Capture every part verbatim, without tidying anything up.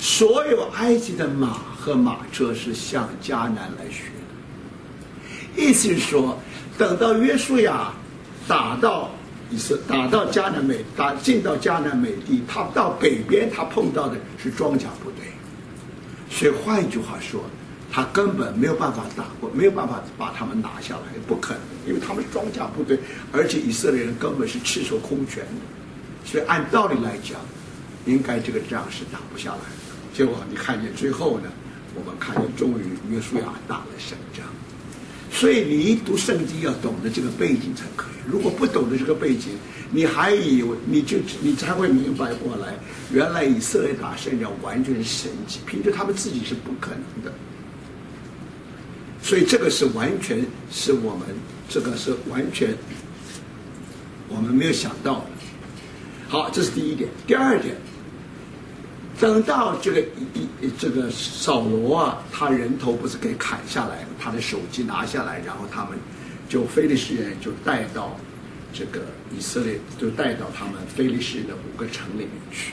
所有埃及的马和马车是向迦南来学的。意思是说，等到约书亚打到以色打到迦南美打进到迦南美地，他到北边他碰到的是装甲部队，所以换一句话说，他根本没有办法打过，没有办法把他们拿下来，不可能，因为他们是装甲部队，而且以色列人根本是赤手空拳的，所以按道理来讲，应该这个仗是打不下来的。结果你看见最后呢，我们看见终于约书亚打了胜仗。所以你一读圣经要懂得这个背景才可以，如果不懂得这个背景，你还以为你就你才会明白过来，原来以色列打胜仗完全是神迹，凭着他们自己是不可能的。所以这个是完全是我们这个是完全我们没有想到的。好，这是第一点。第二点，等到这个这个扫罗啊，他人头不是给砍下来，他的手机拿下来，然后他们就非利士人就带到这个以色列，就带到他们非利士的五个城里面去。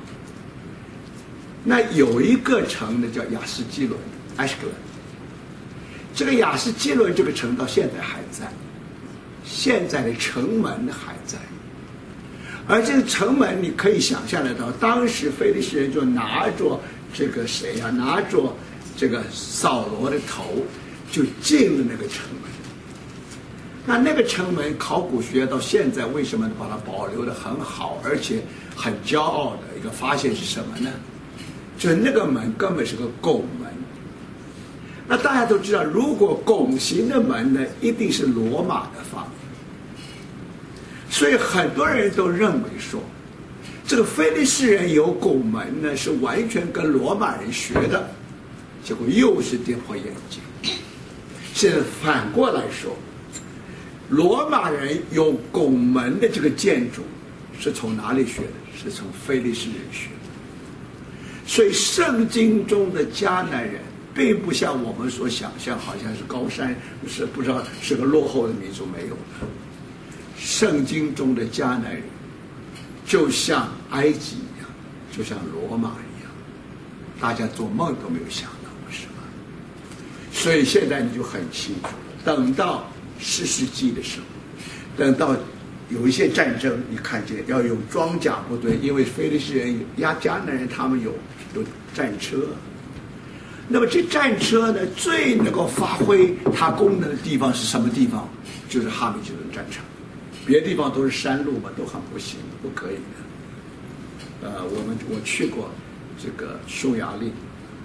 那有一个城呢叫亚斯基伦 （Ashkelon）， 这个亚斯基伦这个城到现在还在，现在的城门还在。而这个城门，你可以想象得到，当时非利士人就拿着这个谁呀、啊，拿着这个扫罗的头，就进了那个城门。那那个城门，考古学到现在为什么把它保留得很好，而且很骄傲的一个发现是什么呢？就是那个门根本是个拱门。那大家都知道，如果拱形的门呢，一定是罗马的发明。所以很多人都认为说，这个非利士人有拱门呢，是完全跟罗马人学的，结果又是跌破眼镜。现在反过来说，罗马人有拱门的这个建筑是从哪里学的？是从非利士人学的。所以圣经中的迦南人并不像我们所想象，好像是高山，是不知道是个落后的民族，没有的。圣经中的迦南人就像埃及一样，就像罗马一样，大家做梦都没有想到过，是吧？所以现在你就很清楚了，等到士师记的时候，等到有一些战争，你看见要有装甲部队，因为非利士人、亚迦南人他们有有战车，那么这战车呢，最能够发挥它功能的地方是什么地方？就是哈米吉顿战场。别的地方都是山路嘛，都很不行，不可以的。呃，我们我去过这个匈牙利，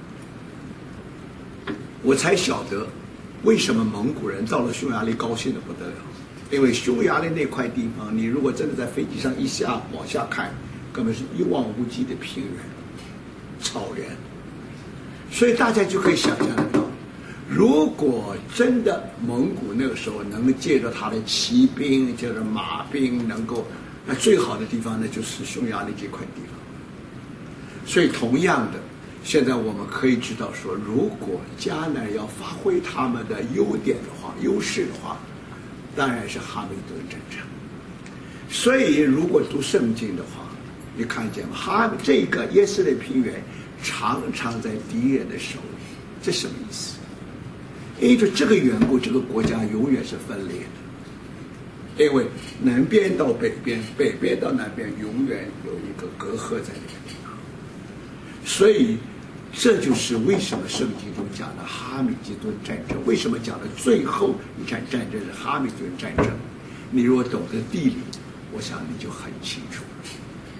我才晓得为什么蒙古人到了匈牙利高兴的不得了。因为匈牙利那块地方，你如果真的在飞机上一下往下看，根本是一望无际的平原、草原，所以大家就可以想象得到。如果真的蒙古那个时候能借着他的骑兵，借着马兵，能够，那最好的地方呢，就是匈牙利这块地方。所以同样的，现在我们可以知道说，如果迦南要发挥他们的优点的话，优势的话，当然是哈密顿战场。所以如果读圣经的话，你看见吗？哈这个耶斯列平原常常在敌人的手里，这什么意思？因为这个缘故，这个国家永远是分裂的，因为南边到北边，北边到南边，永远有一个隔阂在那个地方。所以这就是为什么圣经中讲的哈米吉顿战争，为什么讲的最后一场战争是哈米吉顿战争。你如果懂得地理，我想你就很清楚了。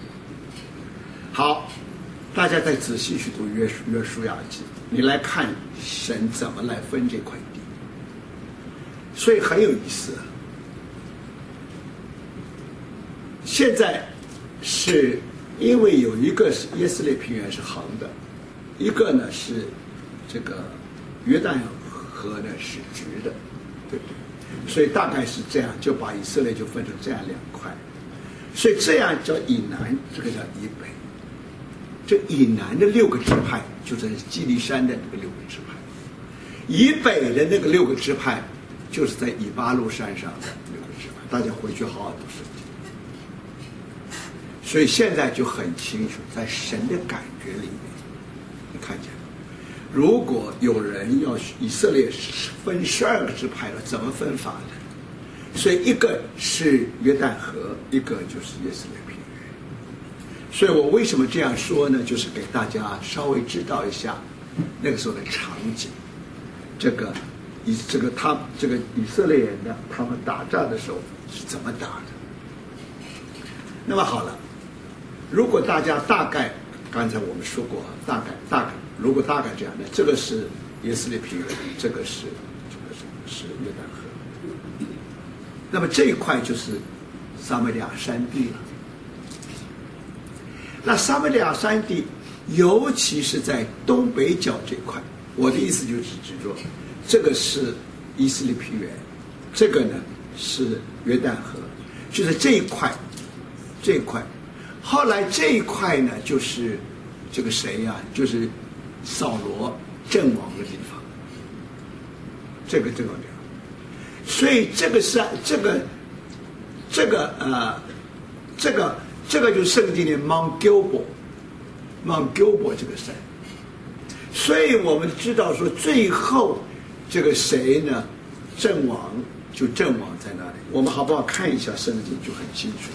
好，大家再仔细去读约约书亚记，你来看神怎么来分这块地，所以很有意思。现在是因为有一个是耶斯列平原是横的，一个呢是这个约旦河呢是直的，对不对？所以大概是这样，就把以色列就分成这样两块，所以这样叫以南，这个叫以北。这以南的六个支派就在基利山的那个六个支派，以北的那个六个支派就是在以巴路山上的六个支派。大家回去好好读圣经。所以现在就很清楚，在神的感觉里面， 看见了。如果有人要以色列分十二个支派了，怎么分法呢？所以一个是约旦河，一个就是以色列平原。所以我为什么这样说呢？就是给大家稍微知道一下那个时候的场景。这个以这个他这个以色列人呢，他们打仗的时候是怎么打的？那么好了，如果大家大概刚才我们说过，大概大概如果大概这样的，这个是以色列平原，这个是这个是是约旦河。那么这一块就是撒玛利亚山地了。那撒玛利亚山地，尤其是在东北角这块，我的意思就是指说，这个是以色列平原，这个呢是约旦河，就是这一块，这一块。后来这一块呢，就是这个谁呀、啊？就是扫罗阵亡的地方，这个这个地方。所以这个是这个这个呃这个这个就是圣经的 Mount Gilboa，Mount Gilboa 这个山。所以我们知道说，最后这个谁呢阵亡，就阵亡在那里。我们好不好看一下圣经就很清楚。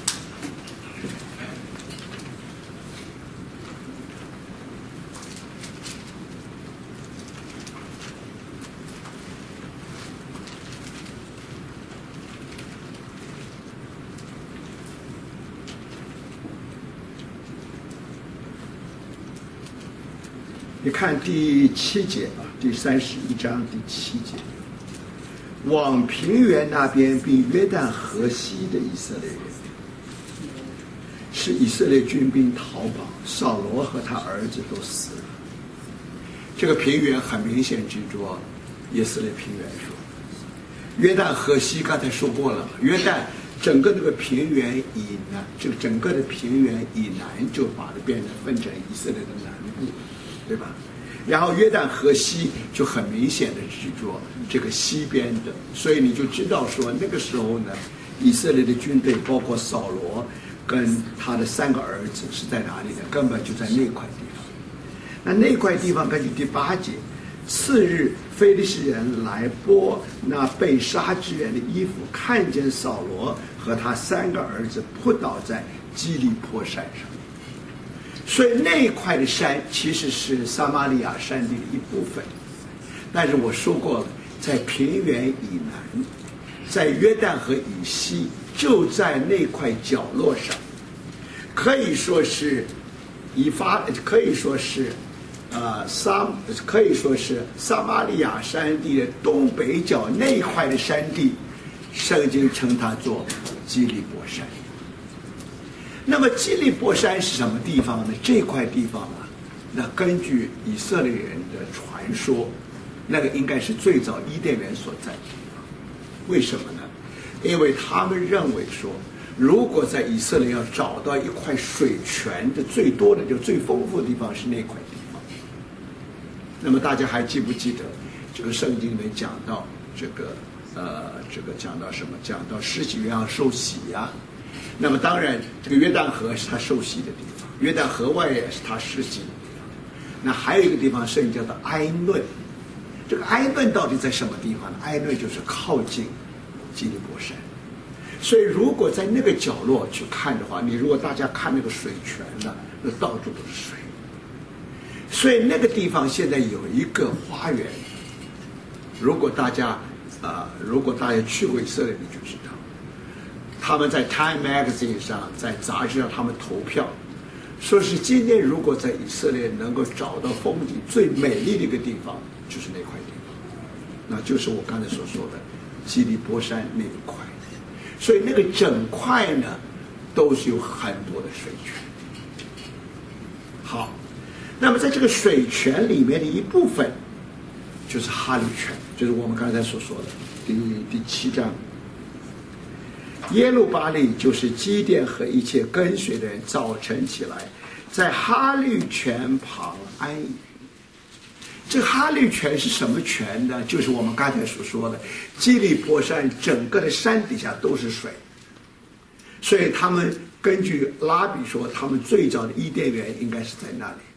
你看第七节啊，第三十一章第七节，往平原那边并约旦河西的以色列人，是以色列军兵逃跑，扫罗和他儿子都死了。这个平原很明显指着以色列平原说，约旦河西刚才说过了，约旦整个这个平原以南，这个整个的平原以南就把它变成分成以色列的南部。对吧？然后约旦河西就很明显的指着这个西边的，所以你就知道说那个时候呢，以色列的军队包括扫罗跟他的三个儿子是在哪里呢？根本就在那块地方。那那块地方根据第八节，次日非利士人来剥那被杀之人的衣服，看见扫罗和他三个儿子扑倒在基利坡山上。所以那一块的山其实是撒玛利亚山地的一部分，但是我说过了，在平原以南，在约旦河以西，就在那块角落上，可以说是以法，可以说是呃撒，可以说是撒玛利亚山地的东北角那一块的山地，圣经称它做基利波山。那么基利波山是什么地方呢？这块地方呢，那根据以色列人的传说，那个应该是最早伊甸园所在的地方。为什么呢？因为他们认为说，如果在以色列要找到一块水泉的最多的就最丰富的地方是那块地方。那么大家还记不记得这个圣经里面讲到这个呃这个讲到什么？讲到施洗约翰受洗呀、啊。那么当然，这个约旦河是他受洗的地方，约旦河外也是他施洗的地方。那还有一个地方，圣经叫做埃嫩。这个埃嫩到底在什么地方呢？埃嫩就是靠近基利波山。所以如果在那个角落去看的话，你如果大家看那个水泉呢，那到处都是水。所以那个地方现在有一个花园。如果大家啊、呃，如果大家去过以色列，你就知道。他们在 Time Magazine 上，在杂志上，他们投票，说是今天如果在以色列能够找到风景最美丽的一个地方，就是那块地方，那就是我刚才所说的基利波山那一块。所以那个整块呢，都是有很多的水泉。好，那么在这个水泉里面的一部分，就是哈利泉，就是我们刚才所说的第第七章。耶路巴利就是基甸和一切跟随的人早晨起来，在哈利泉旁安营。这哈利泉是什么泉呢？就是我们刚才所说的基利波山整个的山底下都是水，所以他们根据拉比说，他们最早的伊甸园应该是在那里。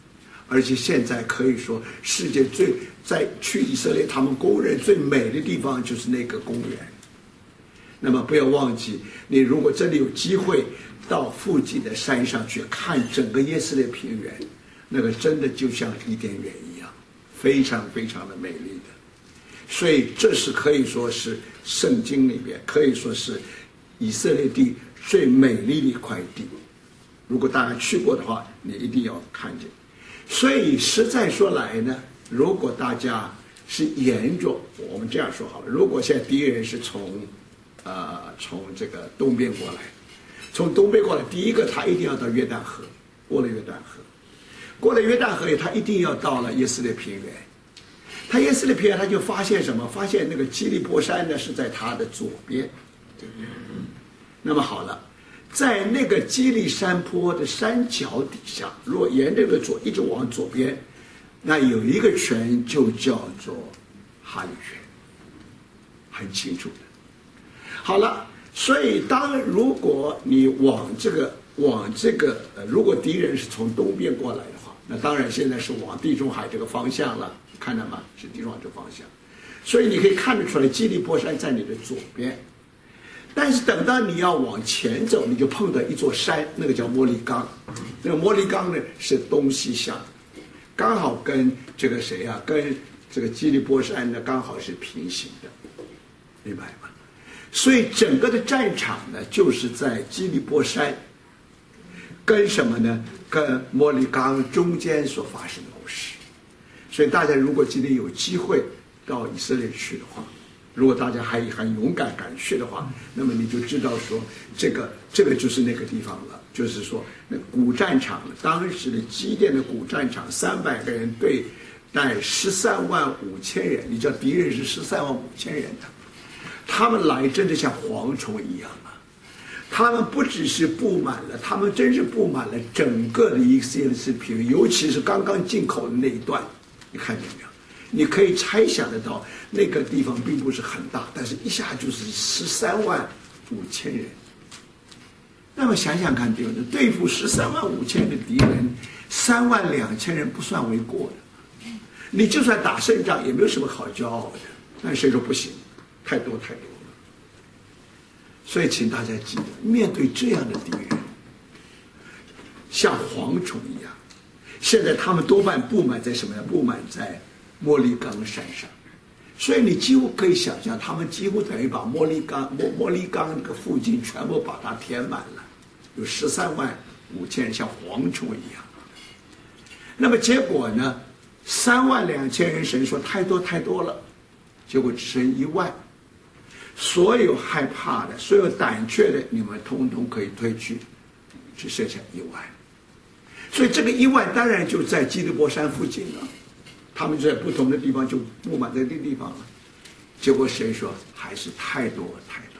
而且现在可以说世界最在去以色列他们公认最美的地方就是那个公园。那么不要忘记，你如果真的有机会到附近的山上去看整个以色列平原，那个真的就像伊甸园一样，非常非常的美丽的。所以这是可以说是圣经里面可以说是以色列地最美丽的一块地。如果大家去过的话，你一定要看见。所以实在说来呢，如果大家是沿着我们这样说好了，如果现在敌人是从呃从这个东边过来，从东边过来，第一个他一定要到约旦河，过了约旦河，过了约旦河以后，他一定要到了以色列平原。他以色列平原，他就发现什么？发现那个基利波山呢是在他的左边，对不对？那么好了。在那个基利山坡的山脚底下，如果沿着这个左一直往左边，那有一个泉就叫做哈利泉，很清楚的。好了，所以当如果你往这个往这个呃，如果敌人是从东边过来的话，那当然现在是往地中海这个方向了，看到吗？是地中海这个方向，所以你可以看得出来，基利波山在你的左边。但是等到你要往前走，你就碰到一座山，那个叫摩利冈。那个摩利冈呢是东西向，刚好跟这个谁啊，跟这个基利波山呢刚好是平行的，明白吗？所以整个的战场呢，就是在基利波山跟什么呢？跟摩利冈中间所发生的故事。所以大家如果今天有机会到以色列去的话，如果大家还很勇敢敢去的话，那么你就知道说，这个这个就是那个地方了，就是说那古战场，当时的基甸的古战场，三百个人对待十三万五千人，你知道敌人是十三万五千人的，他们来真的像蝗虫一样啊！他们不只是布满了，他们真是布满了整个的以色列平原，尤其是刚刚进口的那一段，你看见没有？你可以猜想得到，那个地方并不是很大，但是一下就是十三万五千人。那么想想看，对不对？对付十三万五千的敌人，三万两千人不算为过的。你就算打胜仗，也没有什么好骄傲的。但谁说不行？太多太多了。所以，请大家记得，面对这样的敌人，像蝗虫一样。现在他们多半布满在什么呀？布满在摩利冈山上，所以你几乎可以想象，他们几乎等于把摩利冈摩摩利冈这个附近全部把它填满了，有十三万五千人，像蝗虫一样。那么结果呢？三万两千人，神说太多太多了，结果只剩一万。所有害怕的，所有胆怯的，你们通通可以退去，只剩下一万。所以这个一万当然就在基利波山附近了。他们就在不同的地方就布满在这个地方了，结果谁说还是太多太多？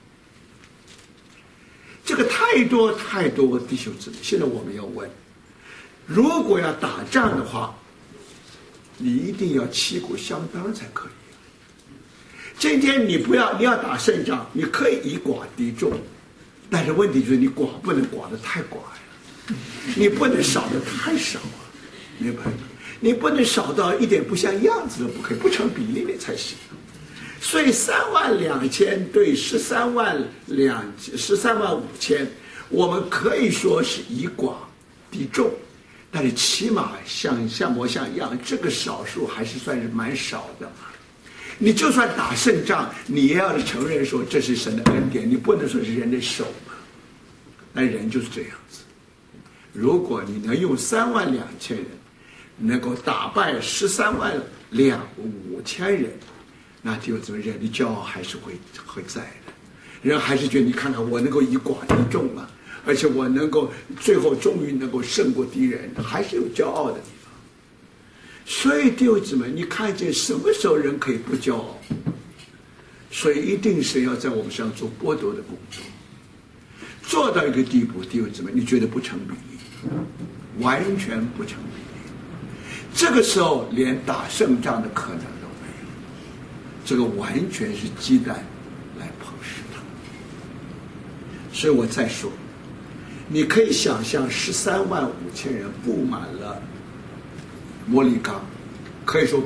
这个太多太多，弟兄姊妹，现在我们要问：如果要打仗的话，你一定要旗鼓相当才可以。今天你不要，你要打胜仗，你可以以寡敌众，但是问题就是你寡不能寡的太寡呀，你不能少的太少啊，明白吗？你不能少到一点不像样子都不可以，不成比例的才行。所以三万两千对十三万两十三万五千，我们可以说是以寡敌众，但是起码像像模像样，这个少数还是算是蛮少的嘛。你就算打胜仗，你也要承认说这是神的恩典，你不能说是人的手嘛。但人就是这样子。如果你能用三万两千人能够打败十三万两五千人，那就怎么人的骄傲还是会会在的，人还是觉得你看看我能够以寡敌众啊，而且我能够最后终于能够胜过敌人，还是有骄傲的地方。所以弟兄姊妹，你看见什么时候人可以不骄傲？所以一定是要在我们身上做剥夺的工作，做到一个地步，弟兄姊妹，你觉得不成比例，完全不成比例。这个时候连打胜仗的可能都没有，这个完全是鸡蛋来碰石头。所以我再说，你可以想象十三万五千人布满了摩利冈，可以说